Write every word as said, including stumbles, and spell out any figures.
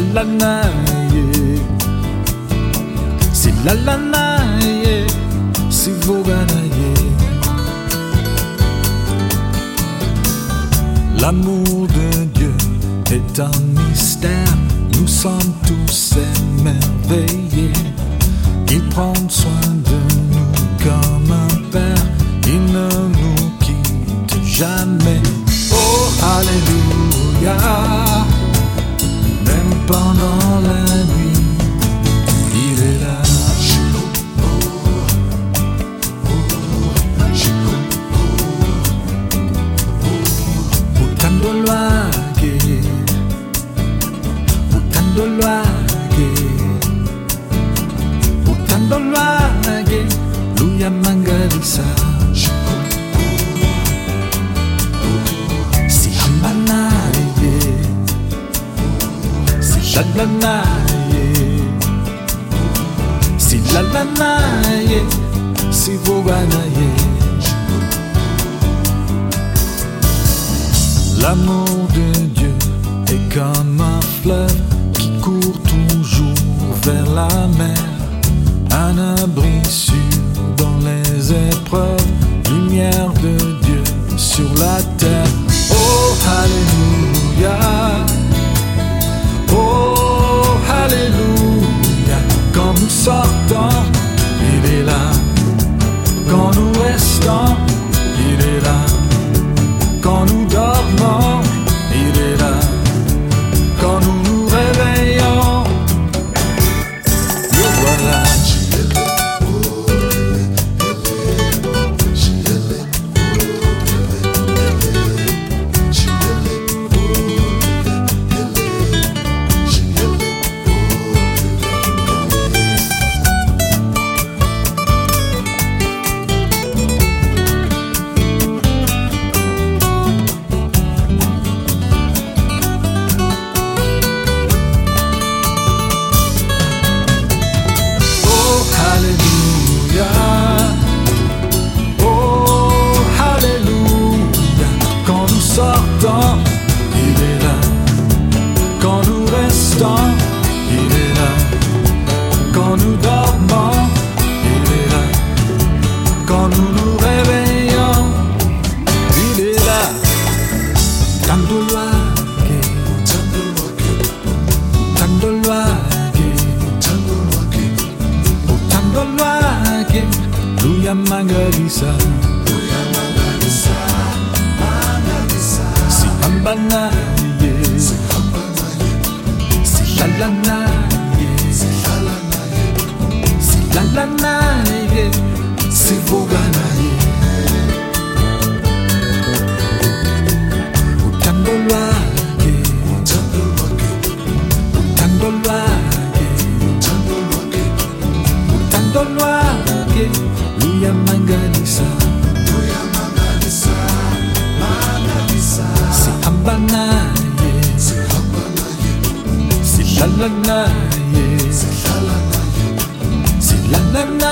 la la ye, si la la la ye, si vogana ye. L'amour de Dieu est un mystère, nous sommes tous émerveillés. Il prend soin de nous comme un père, il ne nous quitte jamais. Oh, alléluia, même pendant la nuit, il est là. Utandolwake, utandolwake, utandolwake, luya mangalisa. Si hambanaye, si lalanaye, si lalanaye, si voganaye. L'amour de Dieu est comme un fleuve qui court toujours vers la mer, un abri sûr dans les épreuves, lumière de Dieu sur la terre. Oh, alléluia, oh, alléluia, quand nous sortons, il est là, quand nous restons, il est là. Quand nous dormons, il est là. Quand nous nous réveillons, le voilà. Il est là, quand nous restons, il est là, quand nous dormons, il est là, quand nous nous réveillons, il est là. Tandolwake, tandolwake, tandolwake, tandolwake, luya mangalisa. Hambanaye, si lalanaye, si lalanaye, si voganaye. Utandolwake, utandolwake, utandolwake, luya mangalisa. Hambanaye, si lalanaye, si lalanaye.